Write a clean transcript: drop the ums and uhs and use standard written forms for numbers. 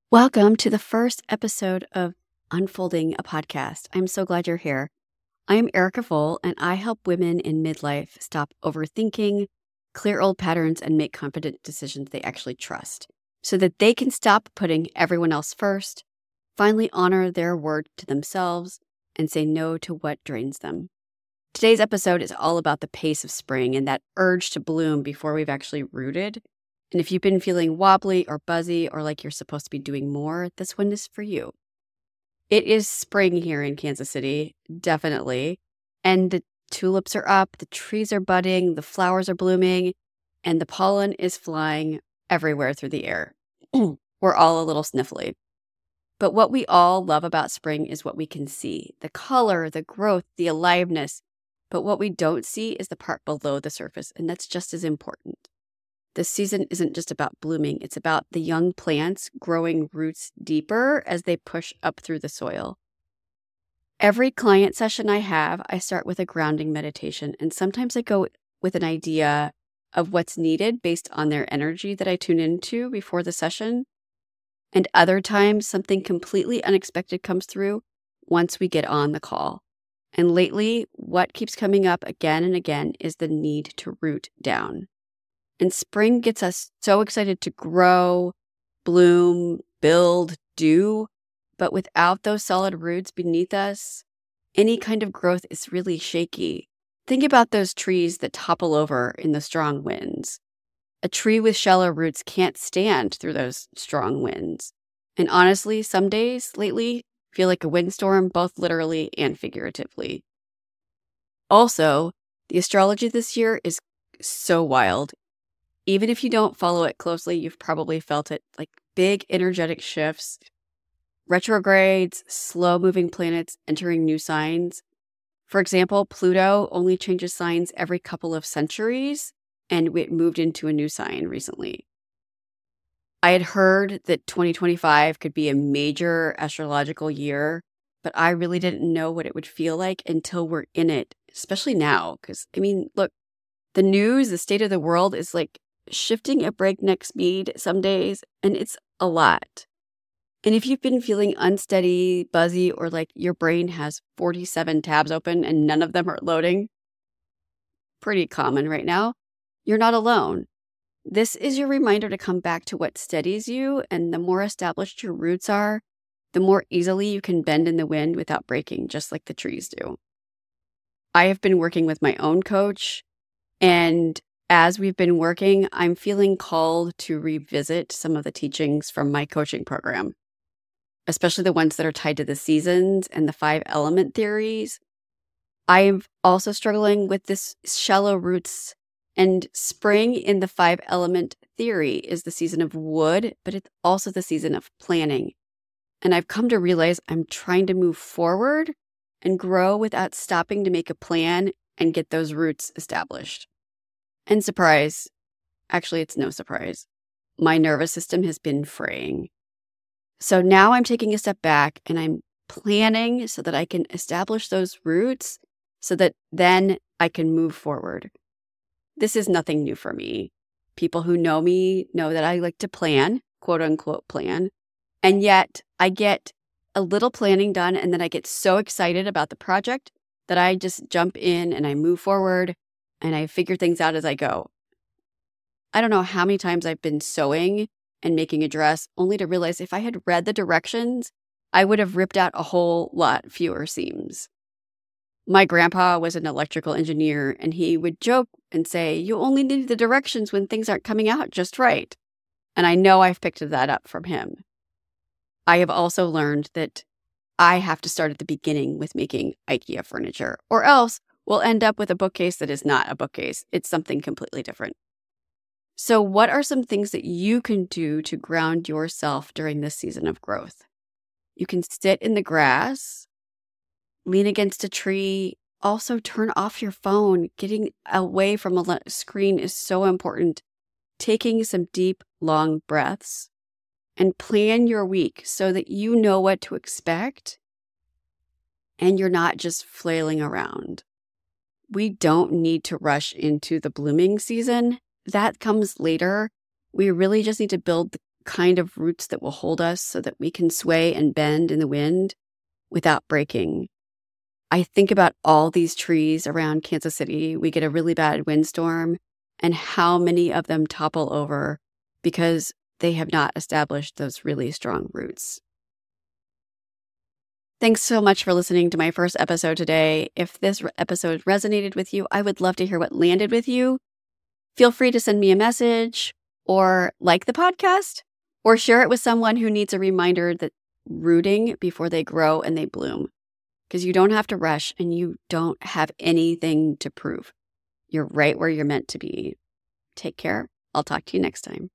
Welcome to the first episode of Unfolding a Podcast. I'm so glad you're here. I am Erica Voll, and I help women in midlife stop overthinking, clear old patterns, and make confident decisions they actually trust so that they can stop putting everyone else first, finally honor their word to themselves, and say no to what drains them. Today's episode is all about the pace of spring and that urge to bloom before we've actually rooted. And if you've been feeling wobbly or buzzy or like you're supposed to be doing more, this one is for you. It is spring here in Kansas City, definitely. And the tulips are up, the trees are budding, the flowers are blooming, and the pollen is flying everywhere through the air. We're all a little sniffly. But what we all love about spring is what we can see, the color, the growth, the aliveness. But what we don't see is the part below the surface, and that's just as important. This season isn't just about blooming. It's about the young plants growing roots deeper as they push up through the soil. Every client session I have, I start with a grounding meditation, and sometimes I go with an idea of what's needed based on their energy that I tune into before the session. And other times, something completely unexpected comes through once we get on the call. And lately, what keeps coming up again and again is the need to root down. And spring gets us so excited to grow, bloom, build, do. But without those solid roots beneath us, any kind of growth is really shaky. Think about those trees that topple over in the strong winds. A tree with shallow roots can't stand through those strong winds. And honestly, some days lately feel like a windstorm, both literally and figuratively. Also, the astrology this year is so wild. Even if you don't follow it closely, you've probably felt it, like big energetic shifts, retrogrades, slow-moving planets entering new signs. For example, Pluto only changes signs every couple of centuries, and it moved into a new sign recently. I had heard that 2025 could be a major astrological year, but I really didn't know what it would feel like until we're in it, especially now. Because, look, the news, the state of the world is like shifting at breakneck speed some days, and it's a lot. And if you've been feeling unsteady, buzzy, or like your brain has 47 tabs open and none of them are loading, pretty common right now, you're not alone. This is your reminder to come back to what steadies you, and the more established your roots are, the more easily you can bend in the wind without breaking, just like the trees do. I have been working with my own coach, and as we've been working, I'm feeling called to revisit some of the teachings from my coaching program, especially the ones that are tied to the seasons and the 5 element theories. I'm also struggling with this shallow roots, and spring in the 5 element theory is the season of wood, but it's also the season of planning. And I've come to realize I'm trying to move forward and grow without stopping to make a plan and get those roots established. And surprise, actually, it's no surprise. My nervous system has been fraying. So now I'm taking a step back and I'm planning so that I can establish those roots so that then I can move forward. This is nothing new for me. People who know me know that I like to plan, quote unquote plan. And yet I get a little planning done and then I get so excited about the project that I just jump in and I move forward. And I figure things out as I go. I don't know how many times I've been sewing and making a dress only to realize if I had read the directions, I would have ripped out a whole lot fewer seams. My grandpa was an electrical engineer, and he would joke and say, "You only need the directions when things aren't coming out just right." And I know I've picked that up from him. I have also learned that I have to start at the beginning with making IKEA furniture, or else we'll end up with a bookcase that is not a bookcase. It's something completely different. So what are some things that you can do to ground yourself during this season of growth? You can sit in the grass, lean against a tree. Also, turn off your phone. Getting away from a screen is so important. Taking some deep, long breaths, and plan your week so that you know what to expect and you're not just flailing around. We don't need to rush into the blooming season. That comes later. We really just need to build kind of roots that will hold us so that we can sway and bend in the wind without breaking. I think about all these trees around Kansas City. We get a really bad windstorm, and how many of them topple over because they have not established those really strong roots. Thanks so much for listening to my first episode today. If this episode resonated with you, I would love to hear what landed with you. Feel free to send me a message or like the podcast or share it with someone who needs a reminder that rooting before they grow and they bloom. Because you don't have to rush and you don't have anything to prove. You're right where you're meant to be. Take care. I'll talk to you next time.